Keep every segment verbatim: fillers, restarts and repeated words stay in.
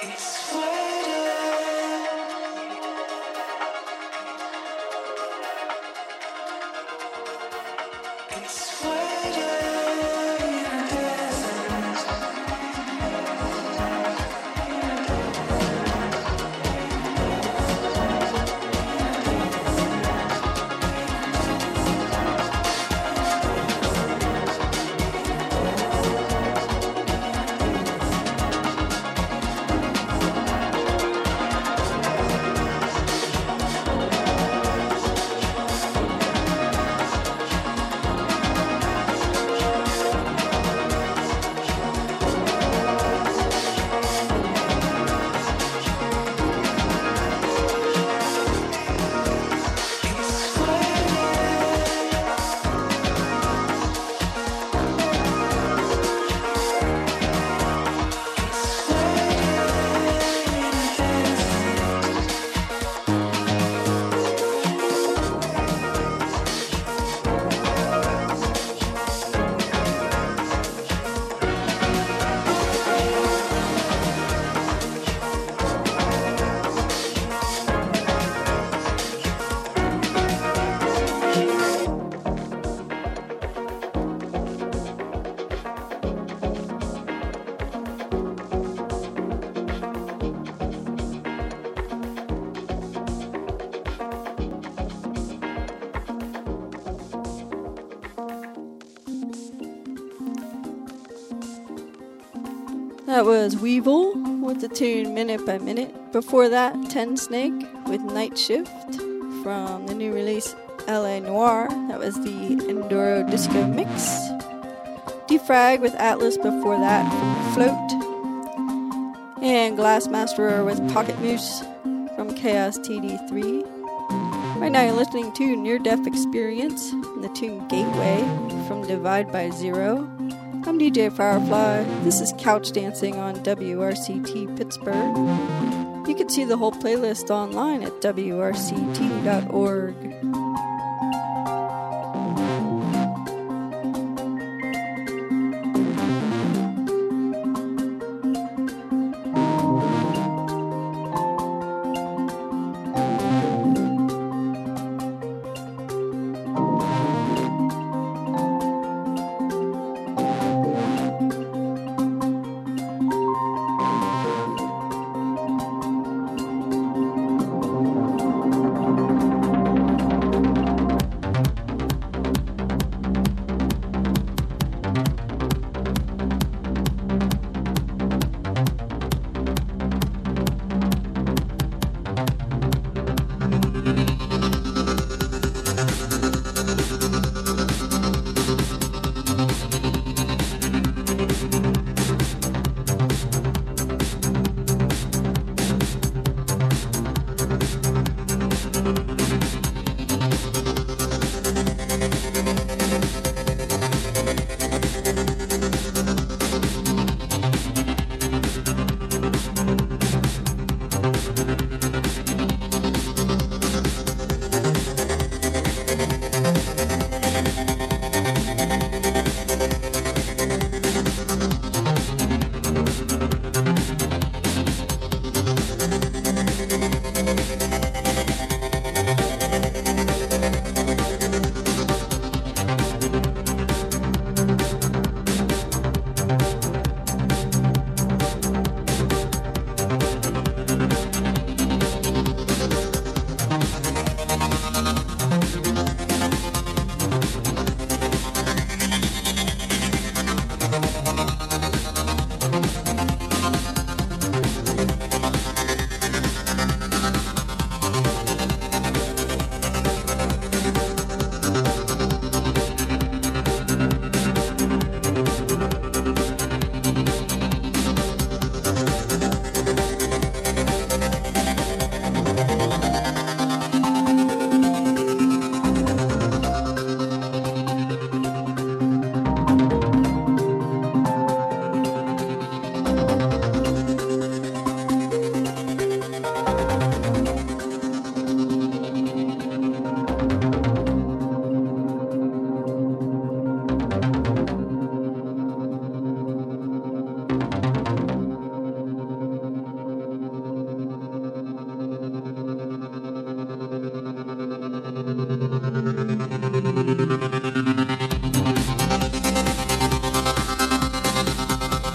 That was Weevil with the tune Minute by Minute. Before that, Ten Snake with Night Shift from the new release L A Noir. That was the Enduro Disco Mix. Defrag with Atlas before that from Float. And Glassmaster with Pocket Moose from Chaos T D three. Right now you're listening to Near Death Experience and the tune Gateway from Divide by Zero. I'm D J Firefly. This is Couch Dancing on W R C T Pittsburgh. You can see the whole playlist online at W R C T dot org.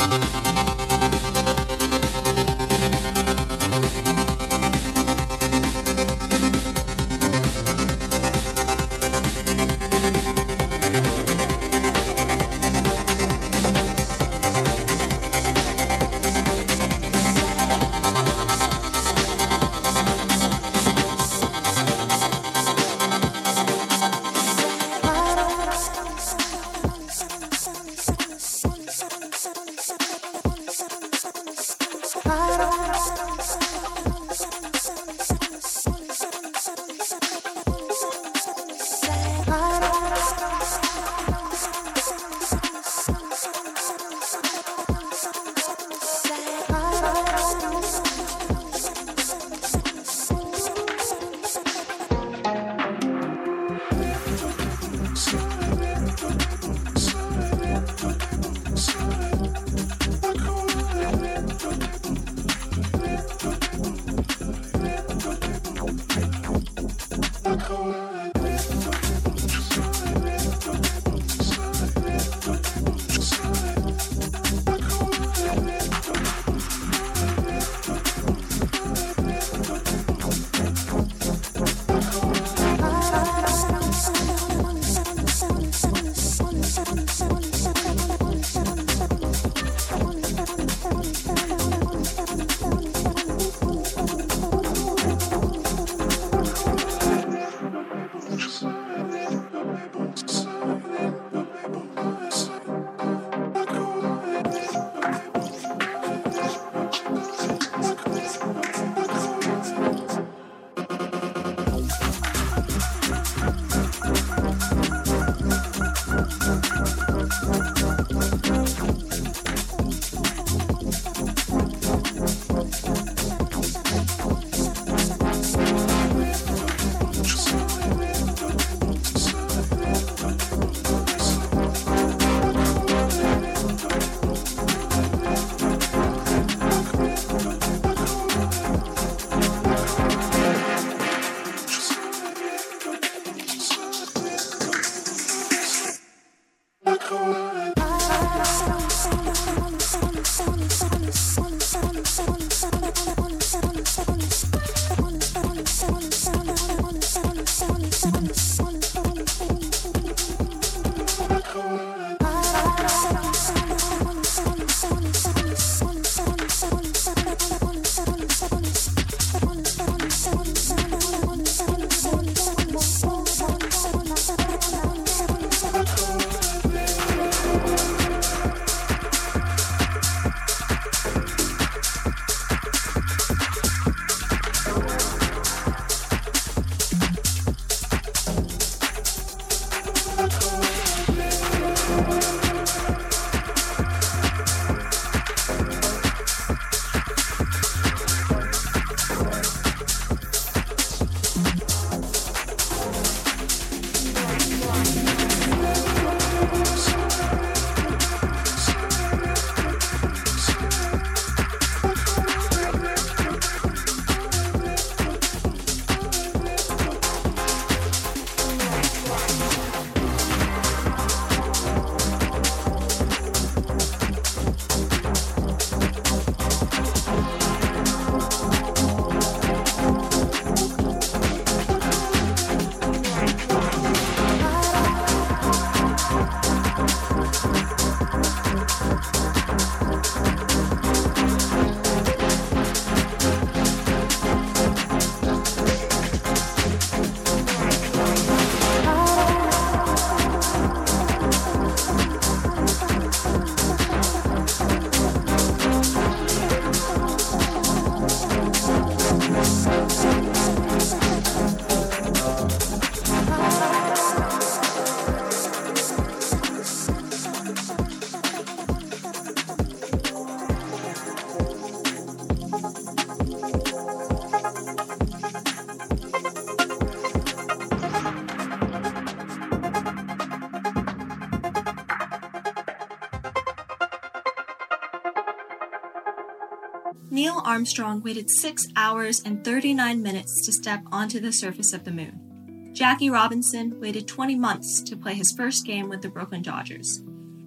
Neil Armstrong waited six hours and thirty-nine minutes to step onto the surface of the moon. Jackie Robinson waited twenty months to play his first game with the Brooklyn Dodgers.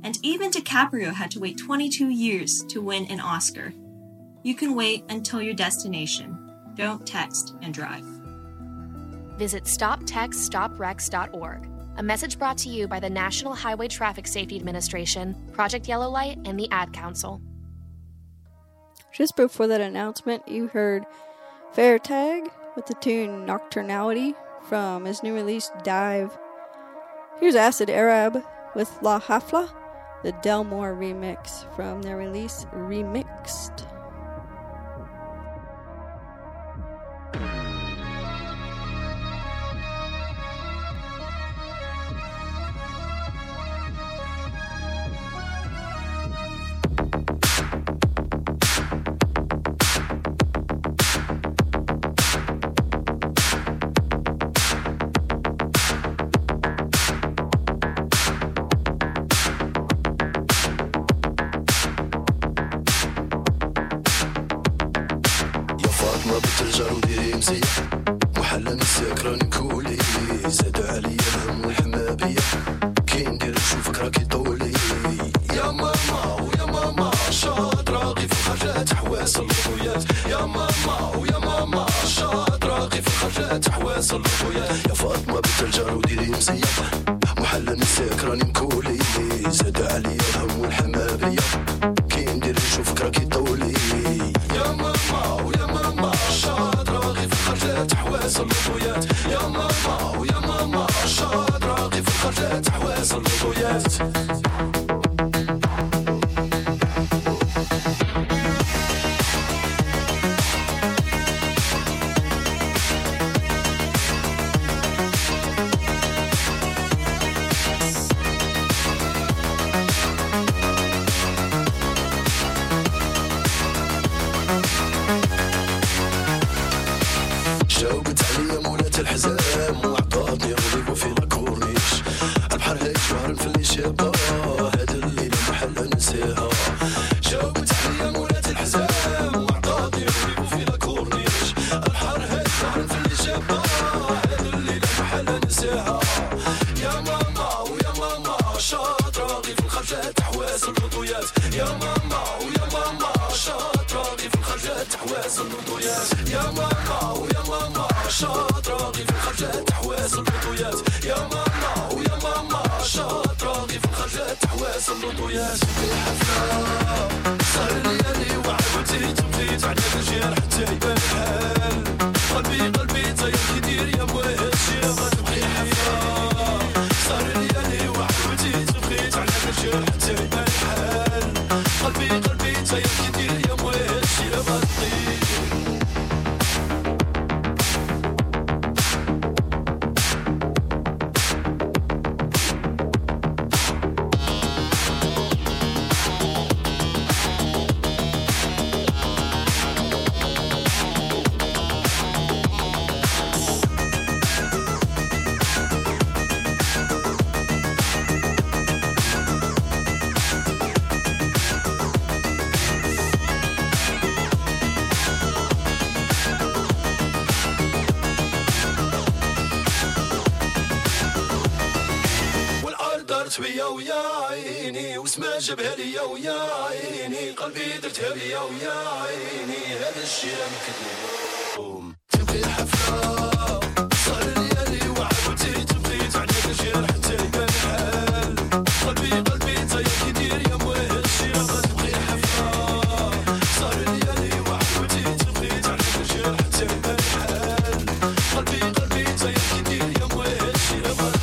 And even DiCaprio had to wait twenty-two years to win an Oscar. You can wait until your destination. Don't text and drive. Visit stop text stop wrecks dot org. A message brought to you by the National Highway Traffic Safety Administration, Project Yellow Light, and the Ad Council. Just before that announcement, you heard Fair Tag with the tune Nocturnality from his new release, Dive. Here's Acid Arab with La Hafla, the Delmore remix from their release, Remixed. ويا ويا عيني وسما جابها ليا ويا عيني قلبي درتها ليا ويا عيني هذا الشي راه مكذوب تبغي الحفله صار ليالي وعاودتي تبغي تعدي الجير حتى يبان الحال قلبي قلبي انت يا كيدير يا مويه هذا الشي راه تبغي الحفله صار ليالي وعاودتي تبغي تعدي الجير حتى يبان الحال قلبي قلبي انت يا كيدير يا مويه هذا الشي راه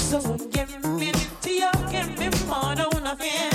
So give me to you, give me more, no nothing.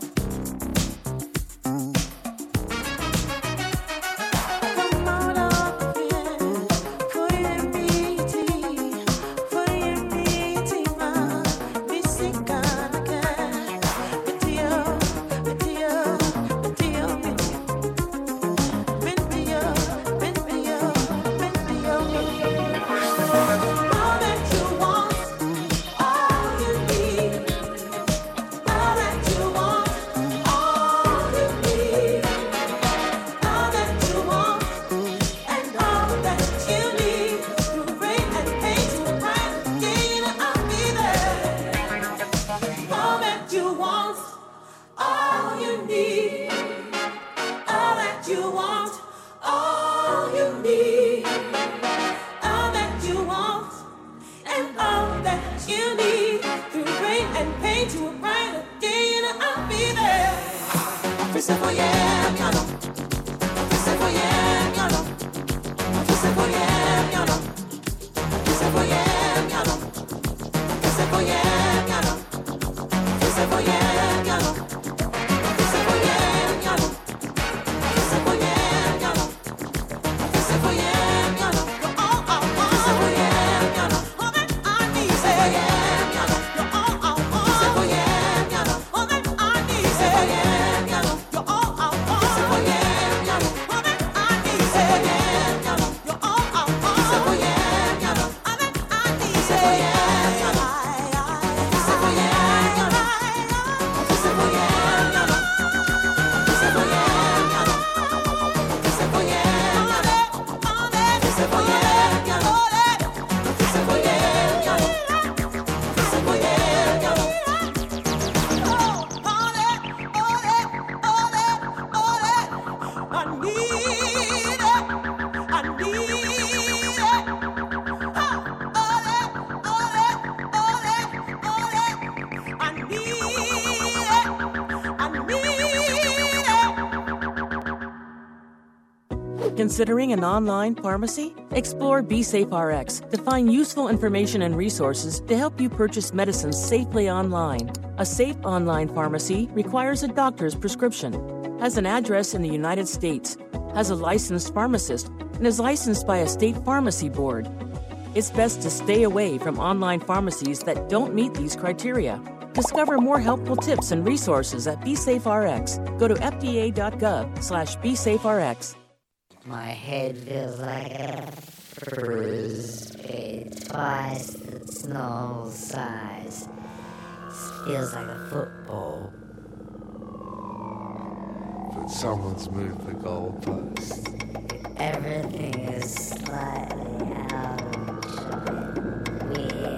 Considering an online pharmacy? Explore BeSafeRx to find useful information and resources to help you purchase medicines safely online. A safe online pharmacy requires a doctor's prescription, has an address in the United States, has a licensed pharmacist, and is licensed by a state pharmacy board. It's best to stay away from online pharmacies that don't meet these criteria. Discover more helpful tips and resources at BeSafeRx. Go to F D A dot gov slash BeSafeRx. My head feels like a frisbee, twice its normal size. It feels like a football. But someone's moved the goalpost. Everything is slightly out of joint. Weird.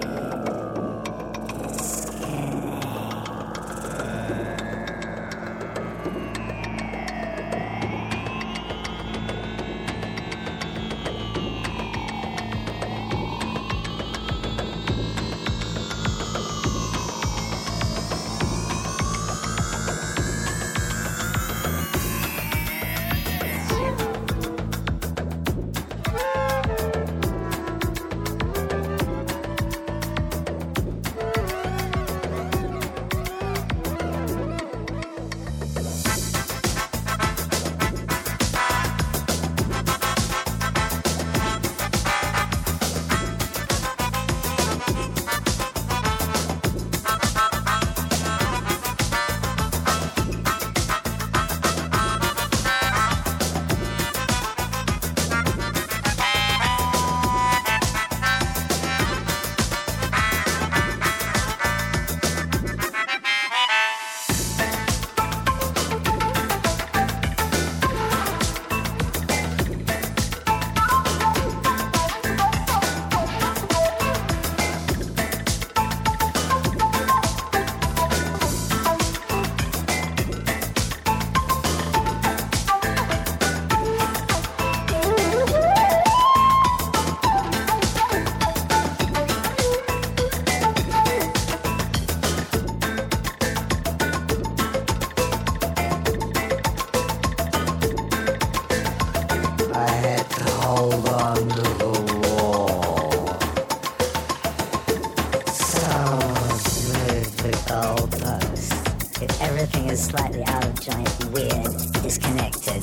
goalpost. If everything is slightly out of joint, weird, disconnected.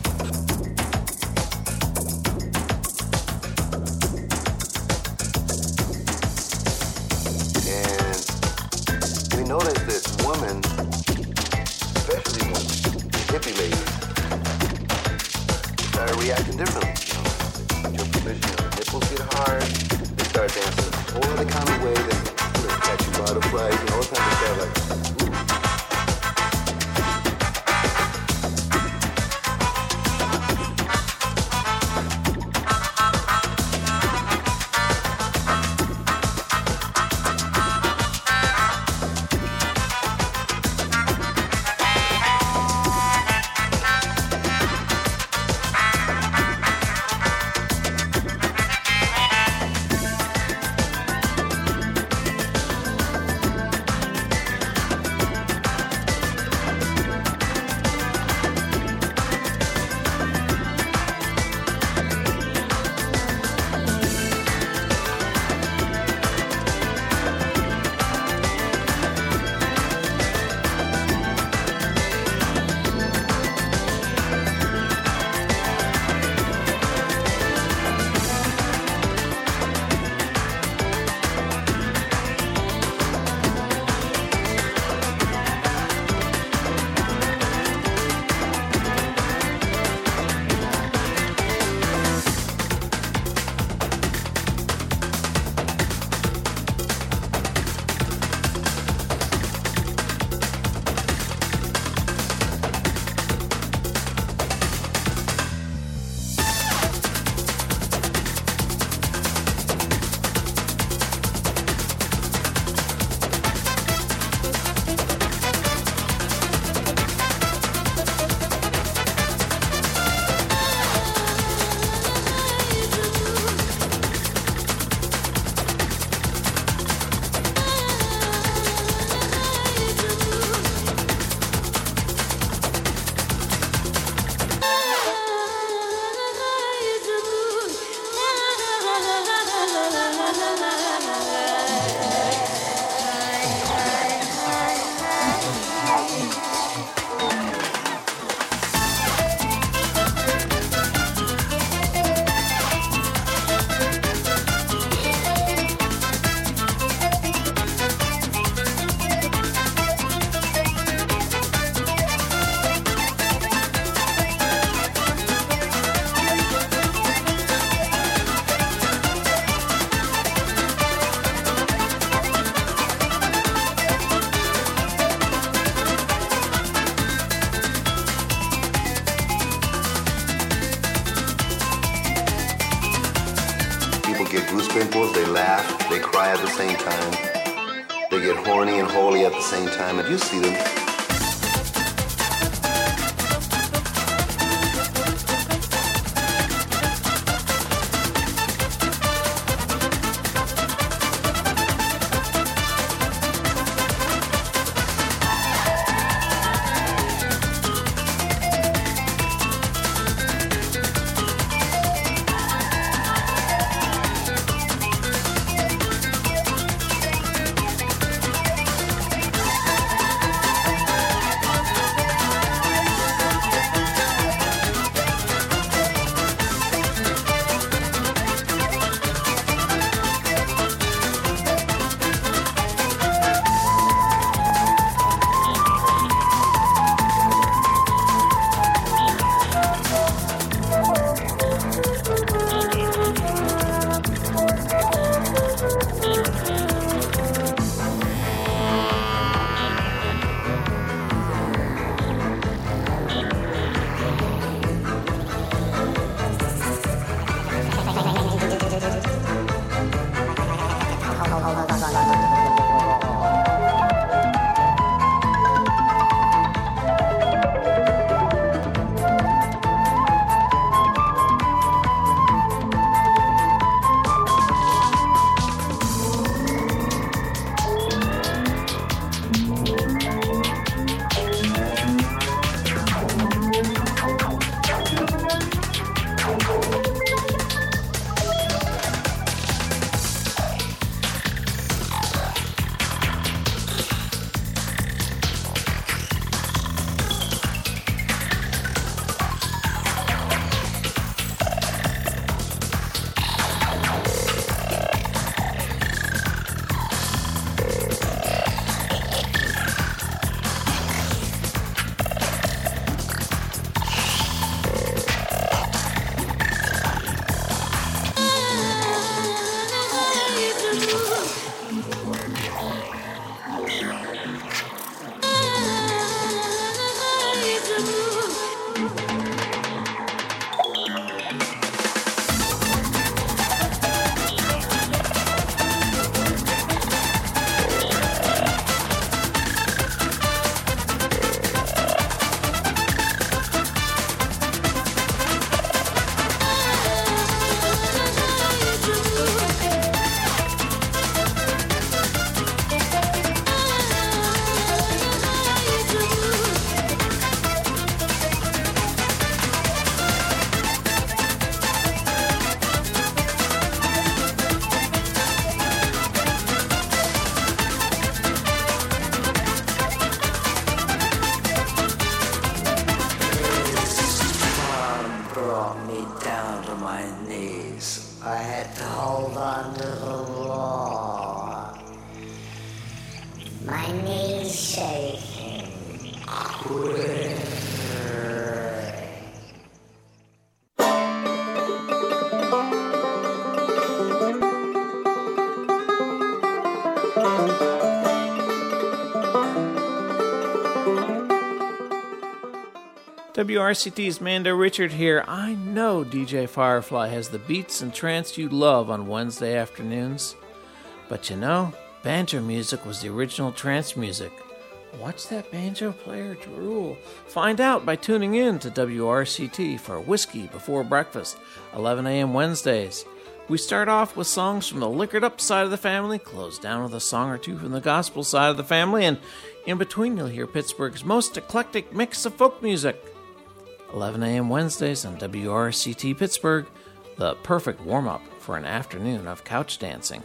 And we noticed that women, especially women, hippie ladies, started reacting differently. You know, your position, your nipples get hard, they start dancing a whole other kind of way than you know, catchy butterflies, you know, all kinds of stuff like, ooh. They laugh, they cry at the same time. They get horny and holy at the same time. And you see them. W R C T's Mando Richard here. I know D J Firefly has the beats and trance you love on Wednesday afternoons. But you know, banjo music was the original trance music. Watch that banjo player drool. Find out by tuning in to W R C T for Whiskey Before Breakfast, eleven a.m. Wednesdays. We start off with songs from the liquored up side of the family, close down with a song or two from the gospel side of the family, and in between you'll hear Pittsburgh's most eclectic mix of folk music. eleven a.m. Wednesdays on W R C T Pittsburgh, the perfect warm-up for an afternoon of couch dancing.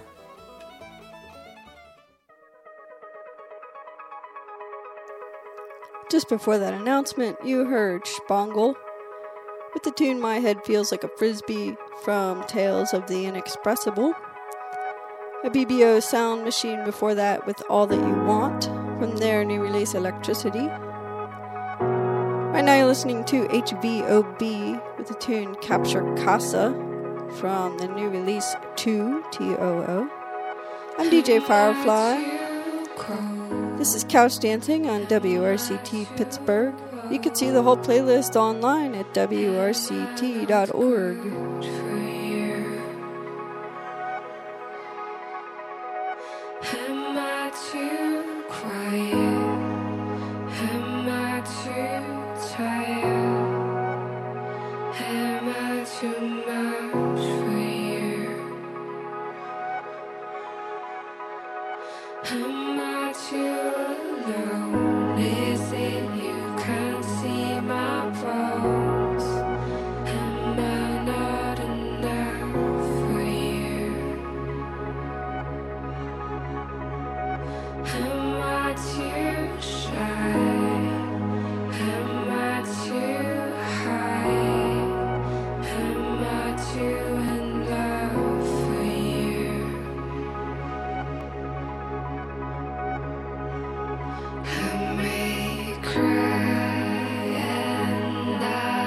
Just before that announcement, you heard Spangle with the tune My Head Feels Like a Frisbee from Tales of the Inexpressible. A B B O Sound Machine before that with All That You Want from their new release Electricity. Right now you're listening to H V O B with the tune Capture Casa from the new release two, T O O. I'm D J Firefly. This is Couch Dancing on W R C T Pittsburgh. You can see the whole playlist online at W R C T dot org. Am I too quiet? Am I too tired? Am I too much for you? Am I too alone? Is it you can't see my bones? Am I not enough for you? Am I too shy? Am I too high? Am I too in love for you? I may cry and I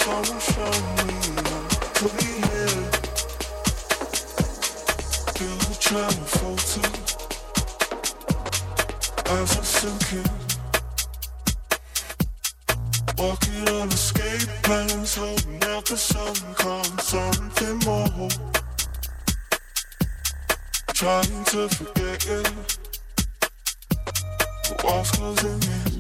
someone show me how to be here. Feel the tremor floating as I'm sinking. Walking on escape plans, holding out the sun comes something more. Trying to forget it, but walls closing in.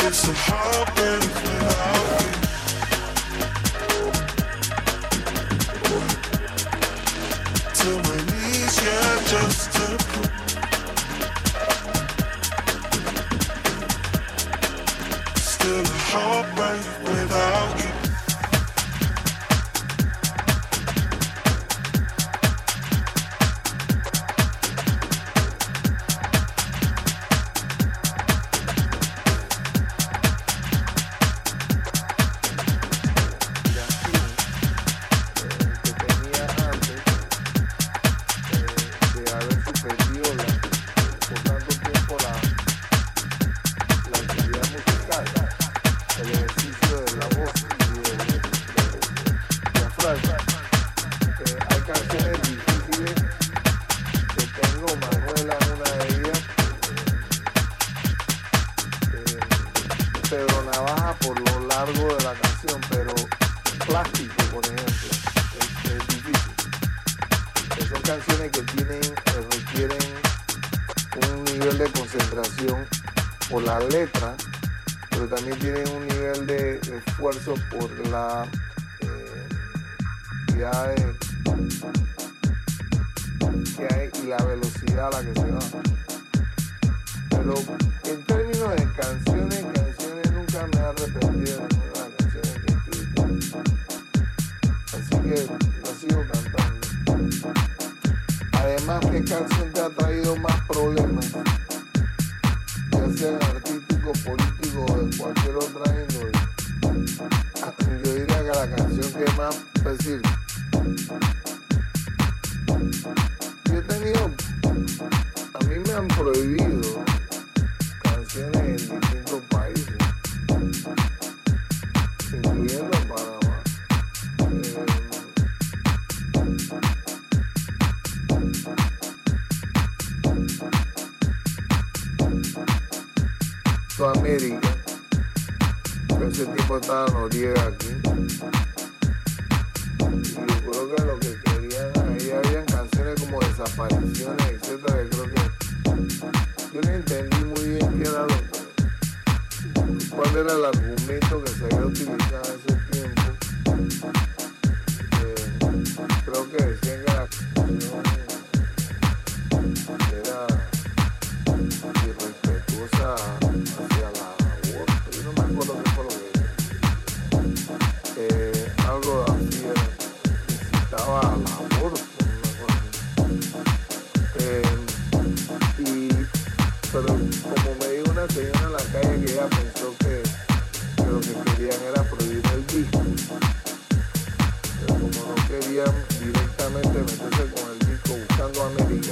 It's a heartbreak without you. To my knees, yeah, just to prove. Still a heartbreak without you. América, en ese tiempo estaba Noriega aquí, y yo creo que lo que querían, ahí habían canciones como desapariciones, etcétera. Yo creo que yo no entendí muy bien qué era lo que, cuál era el argumento que se había utilizado en ese tiempo. Eh, creo que decían que la canción era irrespetuosa hacia la aborto. Yo no me acuerdo qué fue lo que eh, algo así era, incitaba al aborto, no me acuerdo. Eh, y, pero como me dijo una señora en la calle que ella pensó que, que lo que querían era prohibir el disco, pero como no querían directamente meterse con el disco buscando América,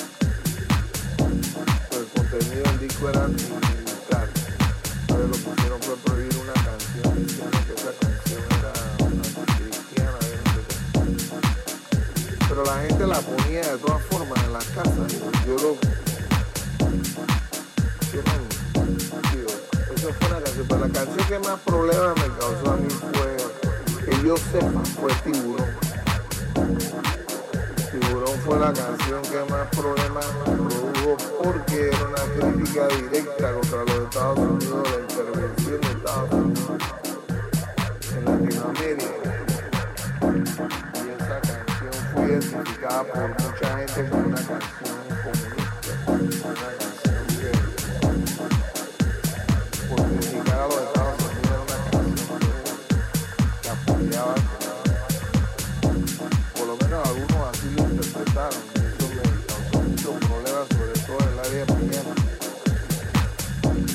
el contenido del disco era militar. Entonces lo que hicieron fue prohibir una canción diciendo que esa canción era anticristiana, yo no sé qué. Pero la gente la ponía de todas formas en las casas. Yo lo... Yo no... Tío, eso fue una canción. Pero la canción que más problemas me causó a mí fue, que yo sepa, fue Tiburón. Tiburón fue la canción que más problemas produjo porque era una crítica directa contra los Estados Unidos, la intervención de Estados Unidos en Latinoamérica. Y esa canción fue identificada por mucha gente como una canción comunista, una canción que por criticar a los Estados Unidos era una canción que, que apoyaba. Por lo menos algunos así lo interpretaron, y eso me causó muchos problemas, sobre todo en el área de Miami.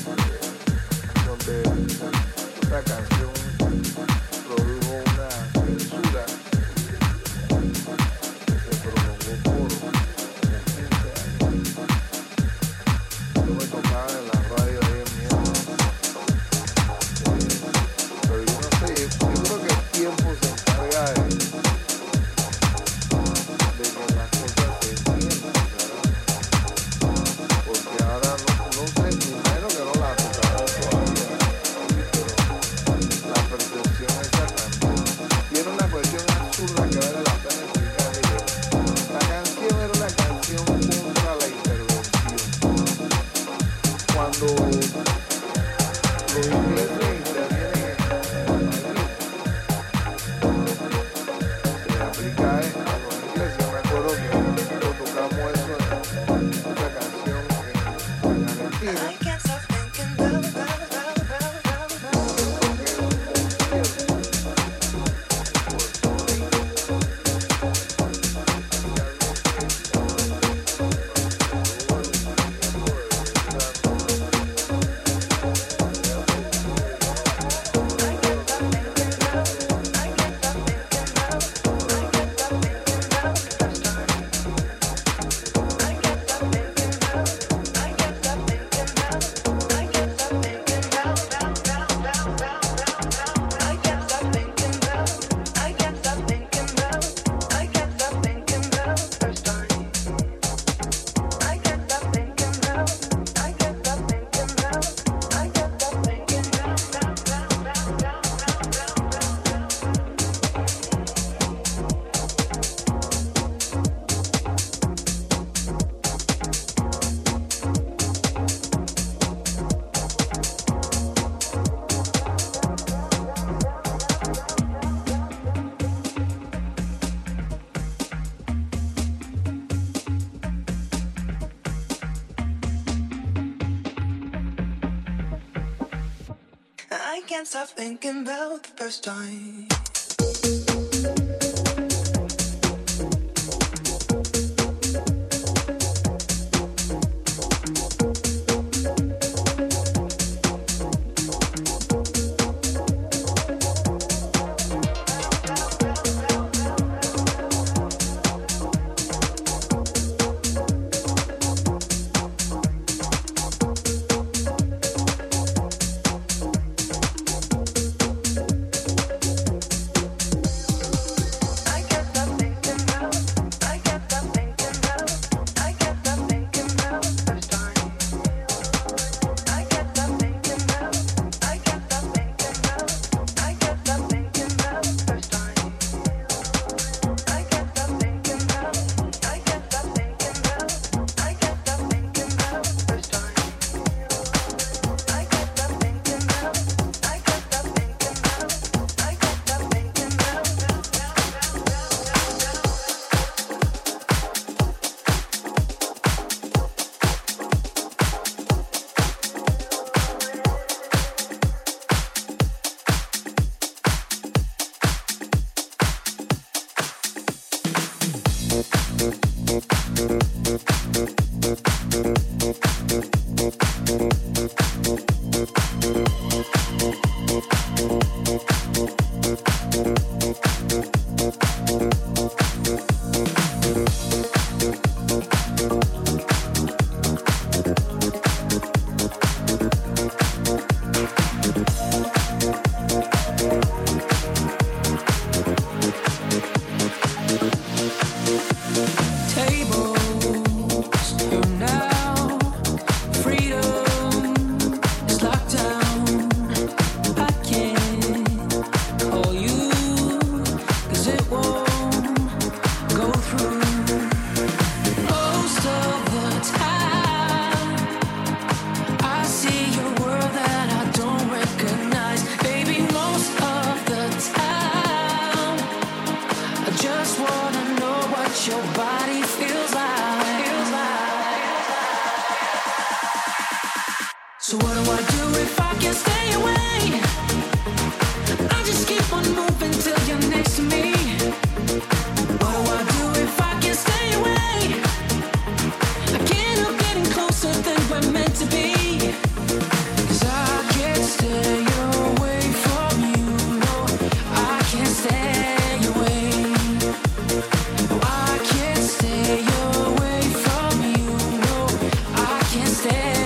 Can't stop thinking about the first time.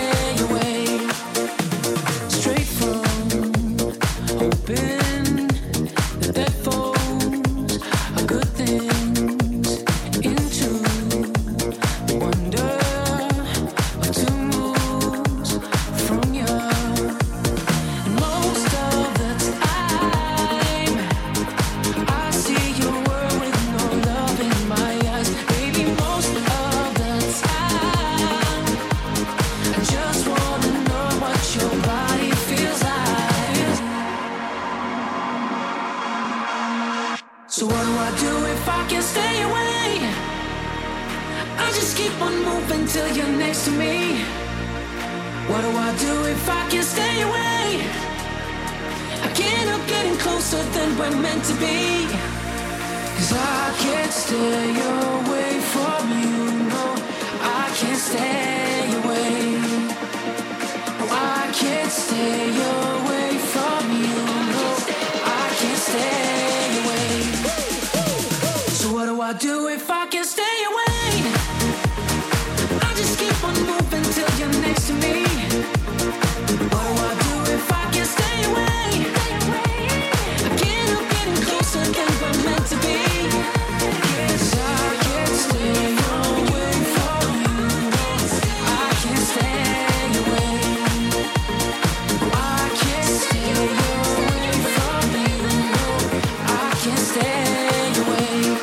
Straight from open What do I do if I can't stay away? I can't help getting closer than we're meant to be. Cause I can't stay away from you, no, I can't stay away. No, I can't stay away from you, no, I can't stay away. So what do I do if I can't stay away? I just keep on moving till you're next to me. What do I do if I can't stay away? I can't help getting closer than we're meant to be. Yes, I can't stay away from you. I can't stay away. I can't stay away from you. I can't stay away.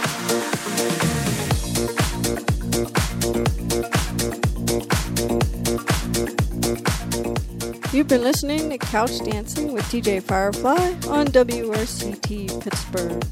You've been listening to Couch Dancing with D J Firefly on W R C T Pittsburgh.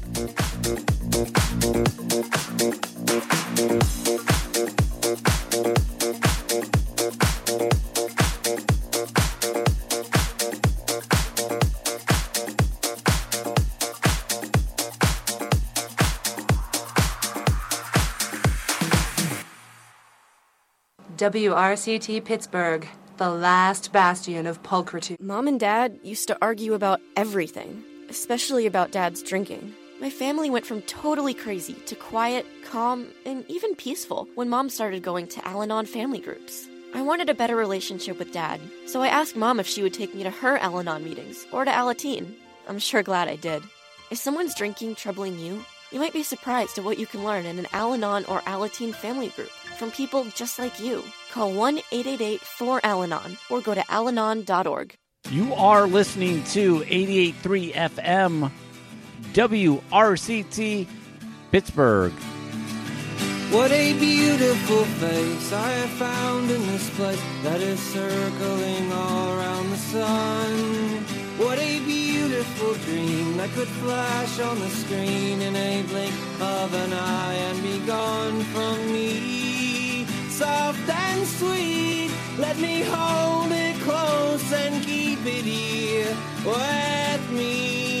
W R C T Pittsburgh, the last bastion of pulchritude. Mom and Dad used to argue about everything, especially about Dad's drinking. My family went from totally crazy to quiet, calm, and even peaceful when Mom started going to Al-Anon family groups. I wanted a better relationship with Dad, so I asked Mom if she would take me to her Al-Anon meetings or to Alateen. I'm sure glad I did. If someone's drinking troubling you, you might be surprised at what you can learn in an Al-Anon or Alateen family group from people just like you. Call one eight eight eight four Al Anon or go to al anon dot org. You are listening to eighty-eight point three F M W R C T Pittsburgh. What a beautiful face I have found in this place that is circling all around the sun. What a beautiful dream that could flash on the screen in a blink of an eye and be gone from me. Soft and sweet, let me hold it close and keep it here with me.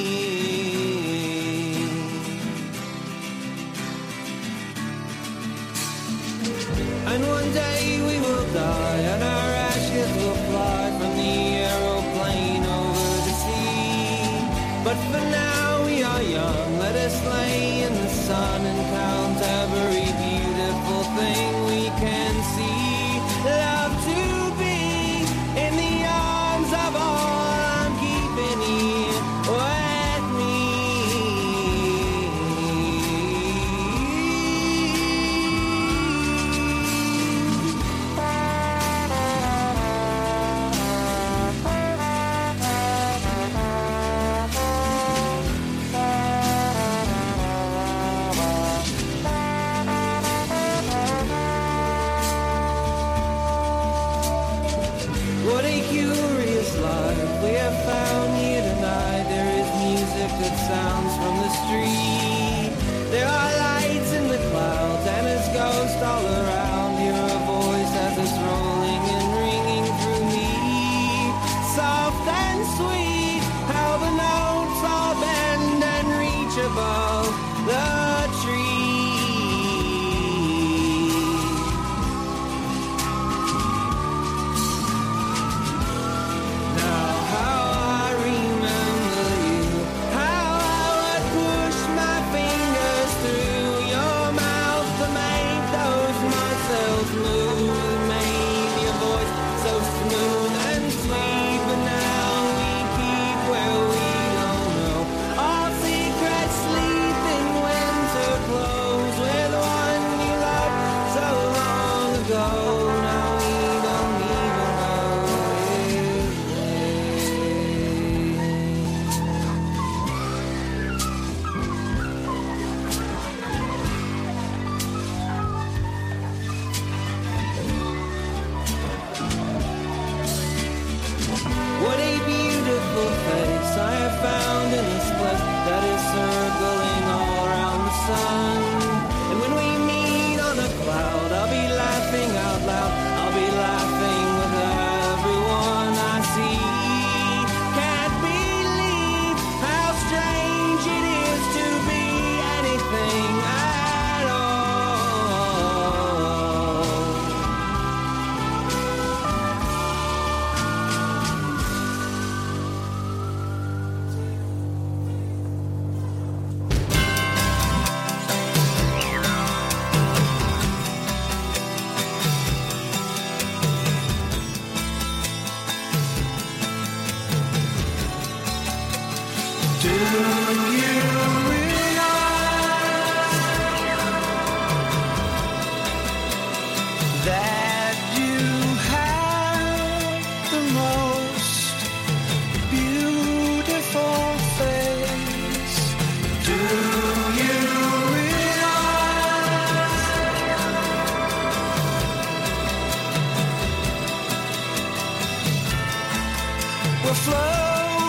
And one day we will die and our ashes will fly from the aeroplane over the sea. But for now we are young, let us lay in the sun and count every beautiful thing we can see. Love to be in the arms of all I'm keeping here with me. What a curious life we have found here tonight. There is music that sounds from the street. There are lights in the clouds and there's ghosts all around. Hear a voice as it's rolling and ringing through me. Soft and sweet, how the notes all bend and reach above the tree. Sleep Do you realize that you have the most beautiful face? Do you realize we're floating